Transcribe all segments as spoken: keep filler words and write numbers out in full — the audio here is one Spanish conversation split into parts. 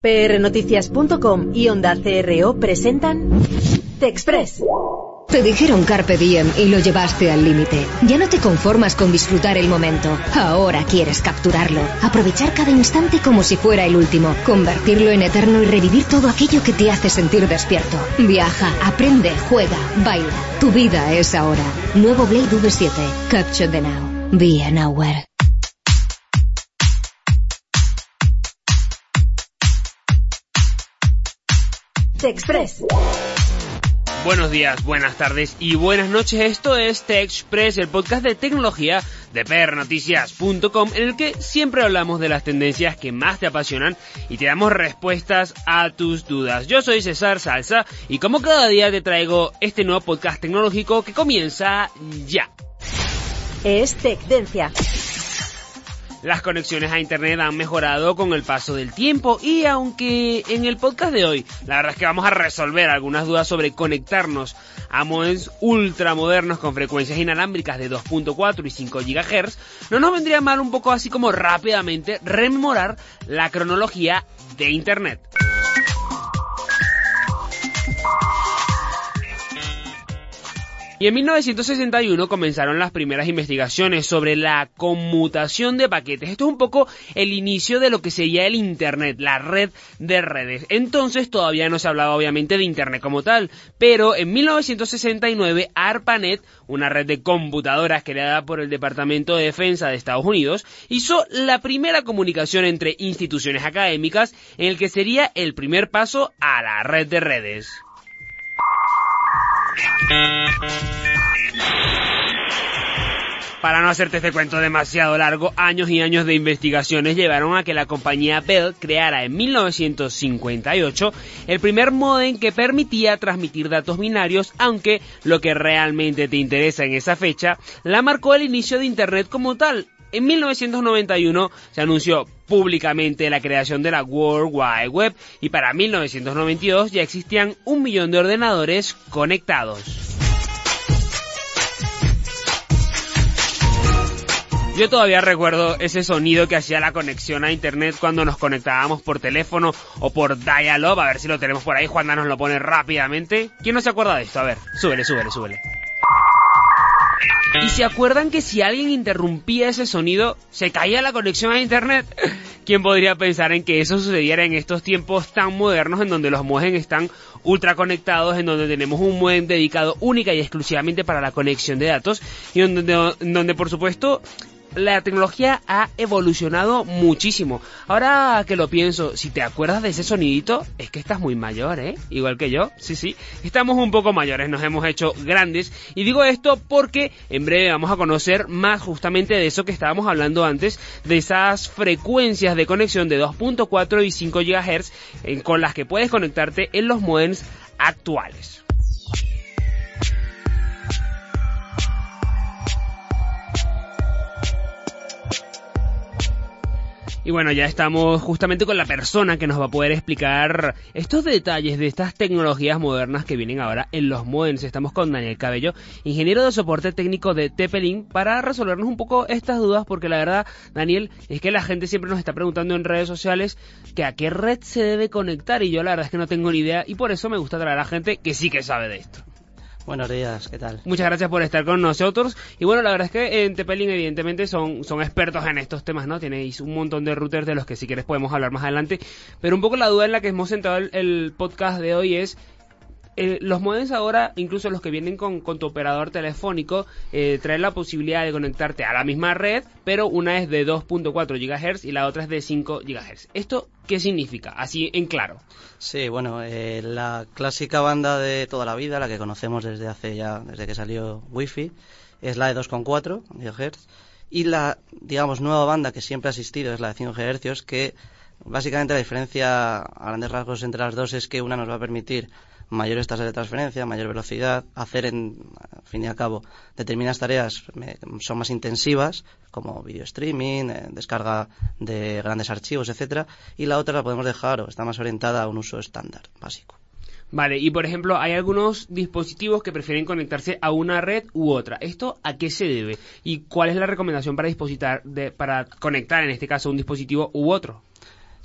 P R Noticias punto com y Onda C R O presentan TechExpress. Te dijeron carpe diem y lo llevaste al límite. Ya no te conformas con disfrutar el momento. Ahora quieres capturarlo. Aprovechar cada instante como si fuera el último. Convertirlo en eterno y revivir todo aquello que te hace sentir despierto. Viaja, aprende, juega, baila. Tu vida es ahora. Nuevo Blade V siete. Capture the now. Be nowhere. TechExpress. Buenos días, buenas tardes y buenas noches. Esto es TechExpress, el podcast de tecnología de P R Noticias punto com, en el que siempre hablamos de las tendencias que más te apasionan y te damos respuestas a tus dudas. Yo soy César Salsa y como cada día te traigo este nuevo podcast tecnológico que comienza ya. Es Tecdencia. Las conexiones a internet han mejorado con el paso del tiempo y aunque en el podcast de hoy la verdad es que vamos a resolver algunas dudas sobre conectarnos a modems ultramodernos con frecuencias inalámbricas de dos punto cuatro y cinco gigahertz, no nos vendría mal un poco así como rápidamente rememorar la cronología de internet. Y en mil novecientos sesenta y uno comenzaron las primeras investigaciones sobre la conmutación de paquetes. Esto es un poco el inicio de lo que sería el Internet, la red de redes. Entonces todavía no se hablaba obviamente de Internet como tal, pero en mil novecientos sesenta y nueve ARPANET, una red de computadoras creada por el Departamento de Defensa de Estados Unidos, hizo la primera comunicación entre instituciones académicas en el que sería el primer paso a la red de redes. Para no hacerte este cuento demasiado largo, años y años de investigaciones llevaron a que la compañía Bell creara en mil novecientos cincuenta y ocho el primer módem que permitía transmitir datos binarios, aunque lo que realmente te interesa en esa fecha la marcó el inicio de Internet como tal. En mil novecientos noventa y uno se anunció públicamente la creación de la World Wide Web y para mil novecientos noventa y dos ya existían un millón de ordenadores conectados. Yo todavía recuerdo ese sonido que hacía la conexión a internet cuando nos conectábamos por teléfono o por dial-up. A ver si lo tenemos por ahí, Juanda nos lo pone rápidamente. ¿Quién no se acuerda de esto? A ver, súbele, súbele, súbele. ¿Y se acuerdan que si alguien interrumpía ese sonido, se caía la conexión a internet? ¿Quién podría pensar en que eso sucediera en estos tiempos tan modernos en donde los modems están ultra conectados, en donde tenemos un modem dedicado única y exclusivamente para la conexión de datos y en donde, en donde por supuesto la tecnología ha evolucionado muchísimo? Ahora que lo pienso, si te acuerdas de ese sonidito, es que estás muy mayor, ¿eh? Igual que yo, sí, sí. Estamos un poco mayores, nos hemos hecho grandes. Y digo esto porque en breve vamos a conocer más justamente de eso que estábamos hablando antes, de esas frecuencias de conexión de dos punto cuatro y cinco gigahertz eh, con las que puedes conectarte en los modems actuales. Y bueno, ya estamos justamente con la persona que nos va a poder explicar estos detalles de estas tecnologías modernas que vienen ahora en los modems. Estamos con Daniel Cabello, ingeniero de soporte técnico de TP-Link, para resolvernos un poco estas dudas, porque la verdad, Daniel, es que la gente siempre nos está preguntando en redes sociales que a qué red se debe conectar y yo la verdad es que no tengo ni idea y por eso me gusta traer a gente que sí que sabe de esto. Buenos días, ¿qué tal? Muchas gracias por estar con nosotros. Y bueno, la verdad es que en TP-Link evidentemente son, son expertos en estos temas, ¿no? Tenéis un montón de routers de los que si quieres podemos hablar más adelante. Pero un poco la duda en la que hemos centrado el, el podcast de hoy es... Eh, los modems ahora, incluso los que vienen con, con tu operador telefónico, eh, traen la posibilidad de conectarte a la misma red, pero una es de dos punto cuatro gigahertz y la otra es de cinco gigahertz. ¿Esto qué significa? Así en claro. Sí, bueno, eh, la clásica banda de toda la vida, la que conocemos desde hace ya, desde que salió Wi-Fi, es la de dos punto cuatro gigahertz y la, digamos, nueva banda que siempre ha existido es la de cinco gigahertz, que básicamente la diferencia a grandes rasgos entre las dos es que una nos va a permitir mayores tasas de transferencia, mayor velocidad, hacer en, al fin y al cabo, determinadas tareas me, son más intensivas, como video streaming, eh, descarga de grandes archivos, etcétera, y la otra la podemos dejar o está más orientada a un uso estándar, básico. Vale, y por ejemplo, hay algunos dispositivos que prefieren conectarse a una red u otra. ¿Esto a qué se debe? ¿Y cuál es la recomendación para, dispositar de, para conectar, en este caso, un dispositivo u otro?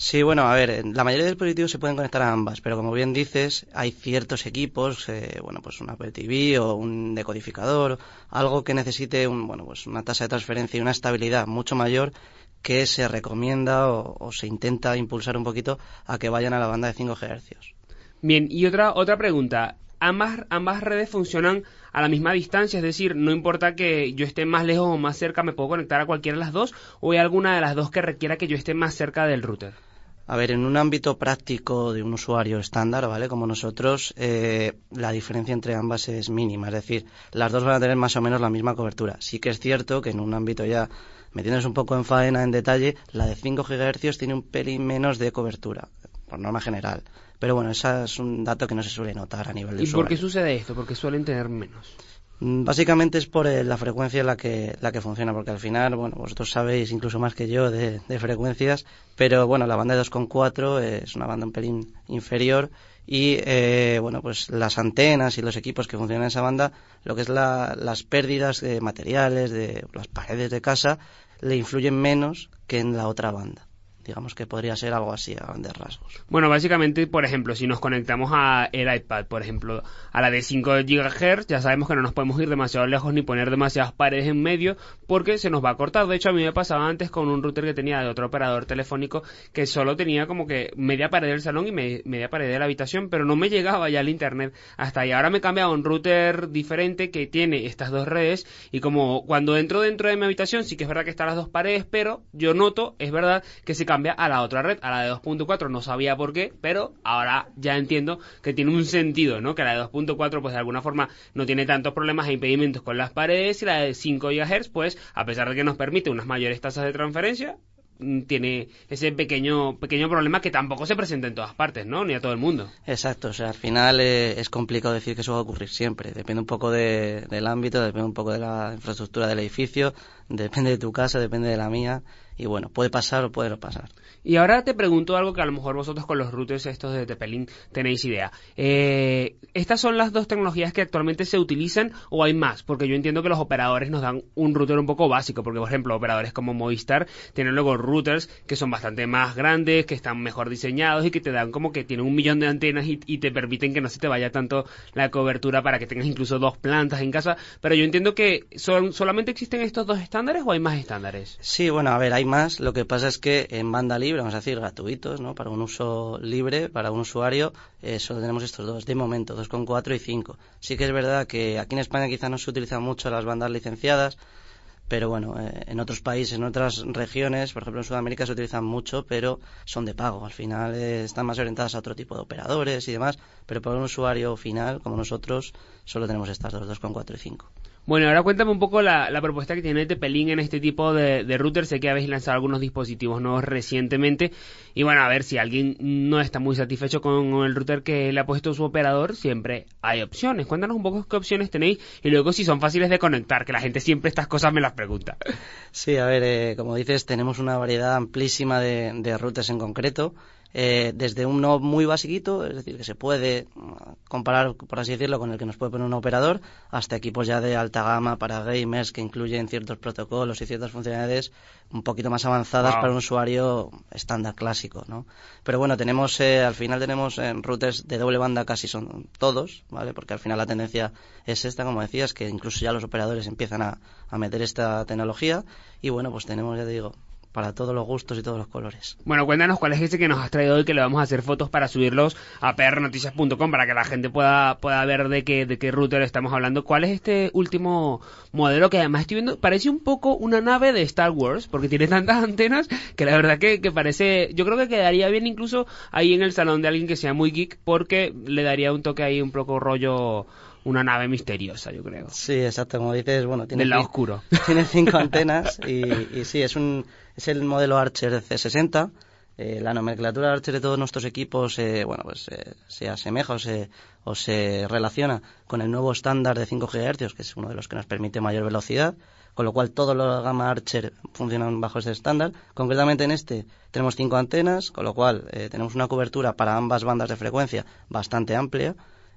Sí, bueno, a ver, la mayoría de dispositivos se pueden conectar a ambas, pero como bien dices, hay ciertos equipos, eh, bueno, pues un Apple T V o un decodificador, algo que necesite un, bueno, pues una tasa de transferencia y una estabilidad mucho mayor, que se recomienda o, o se intenta impulsar un poquito a que vayan a la banda de cinco gigahercios. Bien, y otra otra pregunta. Ambas, ambas redes funcionan a la misma distancia, es decir, no importa que yo esté más lejos o más cerca, me puedo conectar a cualquiera de las dos, o hay alguna de las dos que requiera que yo esté más cerca del router. A ver, en un ámbito práctico de un usuario estándar, ¿vale? Como nosotros, eh, la diferencia entre ambas es mínima, es decir, las dos van a tener más o menos la misma cobertura. Sí que es cierto que en un ámbito ya, metiéndonos un poco en faena, en detalle, la de cinco gigahercios tiene un pelín menos de cobertura, por norma general. Pero bueno, ese es un dato que no se suele notar a nivel de ¿Y usuario. por qué sucede esto? Porque suelen tener menos. Básicamente es por eh, la frecuencia en la que, la que funciona, porque al final, bueno, vosotros sabéis incluso más que yo de, de frecuencias, pero bueno, la banda de dos coma cuatro es una banda un pelín inferior y, eh, bueno, pues las antenas y los equipos que funcionan en esa banda, lo que es la, las pérdidas de materiales, de las paredes de casa, le influyen menos que en la otra banda. Digamos que podría ser algo así a grandes rasgos. Bueno, básicamente, por ejemplo, si nos conectamos a el iPad, por ejemplo, a la de cinco gigahercios, ya sabemos que no nos podemos ir demasiado lejos ni poner demasiadas paredes en medio porque se nos va a cortar. De hecho, a mí me pasaba antes con un router que tenía de otro operador telefónico que solo tenía como que media pared del salón y me, media pared de la habitación, pero no me llegaba ya el internet hasta ahí. Ahora me he cambiado a un router diferente que tiene estas dos redes y como cuando entro dentro de mi habitación sí que es verdad que están las dos paredes, pero yo noto, es verdad, que se cambia a la otra red, a la de dos punto cuatro, no sabía por qué, pero ahora ya entiendo que tiene un sentido, ¿no? Que la de dos punto cuatro pues de alguna forma no tiene tantos problemas e impedimentos con las paredes y la de cinco gigahercios pues a pesar de que nos permite unas mayores tasas de transferencia, tiene ese pequeño pequeño problema que tampoco se presenta en todas partes, ¿no? Ni a todo el mundo. Exacto, o sea, al final eh, es complicado decir que eso va a ocurrir siempre. Depende un poco de, del ámbito, depende un poco de la infraestructura del edificio, depende de tu casa, depende de la mía. Y bueno, puede pasar o puede no pasar. Y ahora te pregunto algo que a lo mejor vosotros con los routers estos de Tepelin tenéis idea. Eh, ¿Estas son las dos tecnologías que actualmente se utilizan o hay más? Porque yo entiendo que los operadores nos dan un router un poco básico, porque por ejemplo operadores como Movistar tienen luego routers que son bastante más grandes, que están mejor diseñados y que te dan como que tienen un millón de antenas y, y te permiten que no se te vaya tanto la cobertura para que tengas incluso dos plantas en casa. Pero yo entiendo que son, solamente existen estos dos estándares o hay más estándares. Sí, bueno, a ver, hay más. Lo que pasa es que en banda libre, vamos a decir gratuitos, ¿no? Para un uso libre, para un usuario, eh, solo tenemos estos dos, de momento, dos coma cuatro y cinco. Sí que es verdad que aquí en España quizá no se utilizan mucho las bandas licenciadas, pero bueno, eh, en otros países, en otras regiones, por ejemplo en Sudamérica se utilizan mucho, pero son de pago. Al final eh, están más orientadas a otro tipo de operadores y demás, pero para un usuario final, como nosotros, solo tenemos estas dos, dos coma cuatro y cinco. Bueno, ahora cuéntame un poco la, la propuesta que tiene Tepelin en este tipo de, de router. Sé que habéis lanzado algunos dispositivos nuevos recientemente y bueno, a ver, si alguien no está muy satisfecho con el router que le ha puesto su operador, siempre hay opciones. Cuéntanos un poco qué opciones tenéis y luego si son fáciles de conectar, que la gente siempre estas cosas me las pregunta. Sí, a ver, eh, como dices, tenemos una variedad amplísima de, de routers en concreto. Eh, desde uno muy basiquito, es decir, que se puede comparar, por así decirlo, con el que nos puede poner un operador, hasta equipos ya de alta gama para gamers que incluyen ciertos protocolos y ciertas funcionalidades un poquito más avanzadas wow. Para un usuario estándar clásico, ¿no? Pero bueno, tenemos, eh, al final tenemos eh, routers de doble banda casi son todos, ¿vale? Porque al final la tendencia es esta, como decías, que incluso ya los operadores empiezan a, a meter esta tecnología y bueno, pues tenemos, ya te digo, para todos los gustos y todos los colores. Bueno, cuéntanos cuál es ese que nos has traído hoy, que le vamos a hacer fotos para subirlos a p r noticias punto com para que la gente pueda pueda ver de qué de qué router estamos hablando. ¿Cuál es este último modelo que además estoy viendo? Parece un poco una nave de Star Wars, porque tiene tantas antenas que la verdad que, que parece... Yo creo que quedaría bien incluso ahí en el salón de alguien que sea muy geek, porque le daría un toque ahí un poco rollo... Una nave misteriosa, yo creo. Sí, exacto, como dices, bueno, tiene, del lado oscuro. Tiene cinco antenas y, y sí, es un es el modelo Archer C sesenta. Eh, la nomenclatura Archer de todos nuestros equipos, eh, bueno, pues eh, se asemeja o se, o se relaciona con el nuevo estándar de cinco gigahercios, que es uno de los que nos permite mayor velocidad, con lo cual todos los gama Archer funcionan bajo ese estándar. Concretamente en este tenemos cinco antenas, con lo cual eh, tenemos una cobertura para ambas bandas de frecuencia bastante amplia.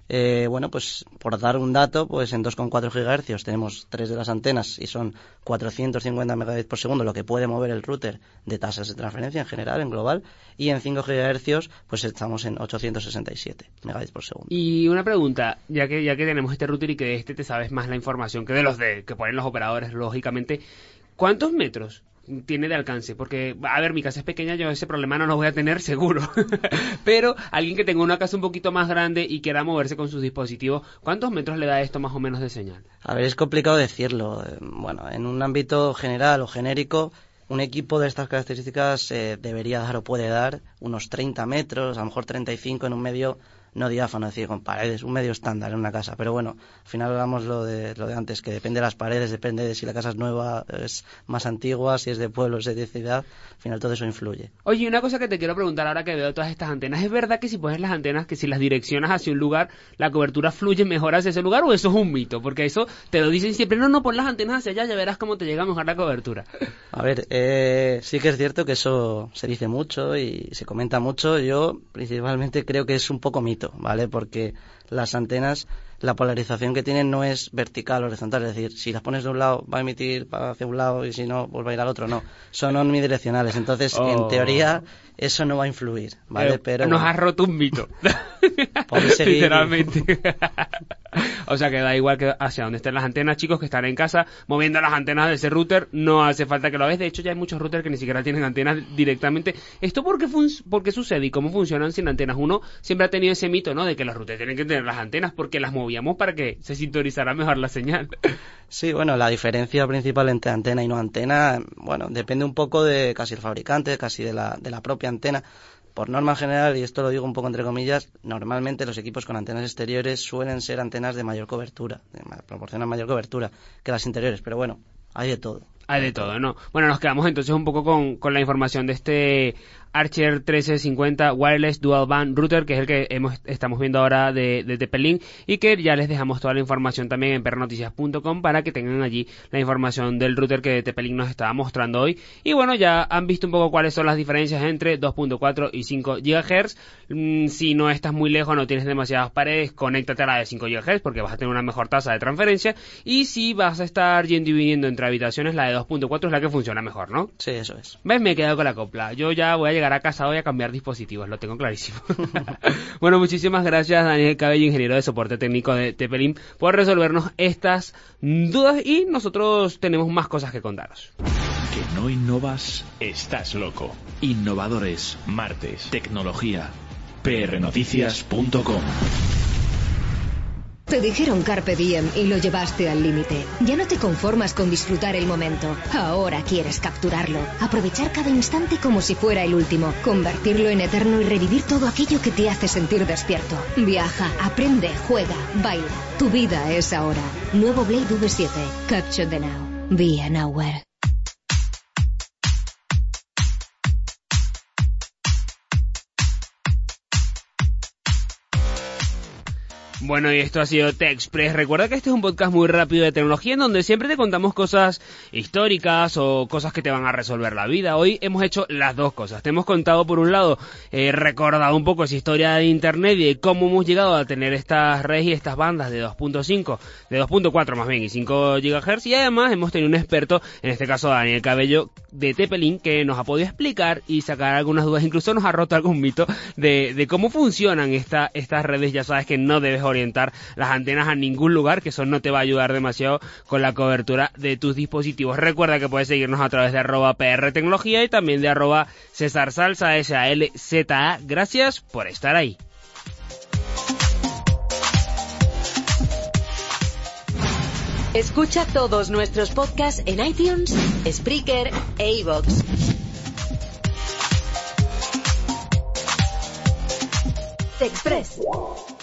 Eh, bueno, pues por dar un dato, pues en dos coma cuatro gigahercios tenemos tres de las antenas y son cuatrocientos cincuenta megabits por segundo, lo que puede mover el router de tasas de transferencia en general, en global, y en cinco gigahercios pues estamos en ochocientos sesenta y siete megabits por segundo. Y una pregunta, ya que ya que tenemos este router y que de este te sabes más la información que de los de que ponen los operadores, lógicamente, ¿cuántos metros tiene de alcance? Porque, a ver, mi casa es pequeña, yo ese problema no lo voy a tener seguro. Pero alguien que tenga una casa un poquito más grande y quiera moverse con sus dispositivos, ¿cuántos metros le da esto más o menos de señal? A ver, es complicado decirlo. Bueno, en un ámbito general o genérico, un equipo de estas características eh, debería dar o puede dar unos treinta metros, a lo mejor treinta y cinco en un medio no diáfano, es decir, con paredes, un medio estándar en una casa. Pero bueno, al final hablamos lo de lo de antes, que depende de las paredes, depende de si la casa es nueva, es más antigua, si es de pueblo, si es de ciudad, al final todo eso influye. Oye, una cosa que te quiero preguntar ahora que veo todas estas antenas, ¿es verdad que si pones las antenas, que si las direccionas hacia un lugar, la cobertura fluye mejor hacia ese lugar, o eso es un mito? Porque eso te lo dicen siempre, no, no, pon las antenas hacia allá, ya verás cómo te llega mejor la cobertura. A ver, eh, sí que es cierto que eso se dice mucho y se comenta mucho. Yo principalmente creo que es un poco mito, ¿vale? Porque las antenas, la polarización que tienen no es vertical o horizontal, es decir, si las pones de un lado va a emitir hacia un lado y si no, pues va a ir al otro, no. Son omnidireccionales, entonces oh. en teoría eso no va a influir, ¿vale? Eh, Pero nos has roto un mito. seguir... Literalmente. O sea que da igual que hacia donde estén las antenas, chicos que están en casa moviendo las antenas de ese router, no hace falta que lo veas. De hecho ya hay muchos routers que ni siquiera tienen antenas directamente. ¿Esto por qué, fun- por qué sucede y cómo funcionan sin antenas? Uno siempre ha tenido ese mito, ¿no? De que los routers tienen que tener las antenas porque las movíamos para que se sintonizara mejor la señal. Sí, bueno, la diferencia principal entre antena y no antena, bueno, depende un poco de casi el fabricante, casi de la, de la propia antena. Por norma general, y esto lo digo un poco entre comillas, normalmente los equipos con antenas exteriores suelen ser antenas de mayor cobertura, de, proporcionan mayor cobertura que las interiores, pero bueno, hay de todo. Hay de todo, ¿no? Bueno, nos quedamos entonces un poco con, con la información de este Archer trece cincuenta Wireless Dual Band Router, que es el que hemos, estamos viendo ahora de, de Tepelink, y que ya les dejamos toda la información también en perronoticias punto com para que tengan allí la información del router que Tepelink nos estaba mostrando hoy. Y bueno, ya han visto un poco cuáles son las diferencias entre dos punto cuatro y cinco gigahercios. Mm, si no estás muy lejos, no tienes demasiadas paredes, conéctate a la de cinco gigahercios porque vas a tener una mejor tasa de transferencia. Y si vas a estar yendo y viniendo entre habitaciones, la de dos punto cuatro es la que funciona mejor, ¿no? Sí, eso es. ¿Ves? Me he quedado con la copla. Yo ya voy a llegar a casa hoy a cambiar dispositivos, lo tengo clarísimo. Bueno, muchísimas gracias Daniel Cabello, ingeniero de soporte técnico de Tepelink, por resolvernos estas dudas y nosotros tenemos más cosas que contaros. Que no innovas, estás loco. Innovadores, martes, tecnología, p r noticias punto com. Te dijeron Carpe Diem y lo llevaste al límite. Ya no te conformas con disfrutar el momento. Ahora quieres capturarlo. Aprovechar cada instante como si fuera el último. Convertirlo en eterno y revivir todo aquello que te hace sentir despierto. Viaja, aprende, juega, baila. Tu vida es ahora. Nuevo Blade V siete. Capture the now. Be a nowhere. Bueno, y esto ha sido TechExpress. Recuerda que este es un podcast muy rápido de tecnología en donde siempre te contamos cosas históricas o cosas que te van a resolver la vida. Hoy hemos hecho las dos cosas. Te hemos contado, por un lado, eh, recordado un poco esa historia de Internet y de cómo hemos llegado a tener estas redes y estas bandas de dos punto cinco, de dos punto cuatro más bien, y cinco gigahercios. Y además hemos tenido un experto, en este caso Daniel Cabello, de Tepelink, que nos ha podido explicar y sacar algunas dudas. Incluso nos ha roto algún mito de, de cómo funcionan esta, estas redes. Ya sabes que no debes orientar las antenas a ningún lugar, que eso no te va a ayudar demasiado con la cobertura de tus dispositivos. Recuerda que puedes seguirnos a través de arroba prtecnología y también de arroba César Salsa, S A L Z A. Gracias por estar ahí. Escucha todos nuestros podcasts en iTunes, Spreaker e iVoox. TechExpress.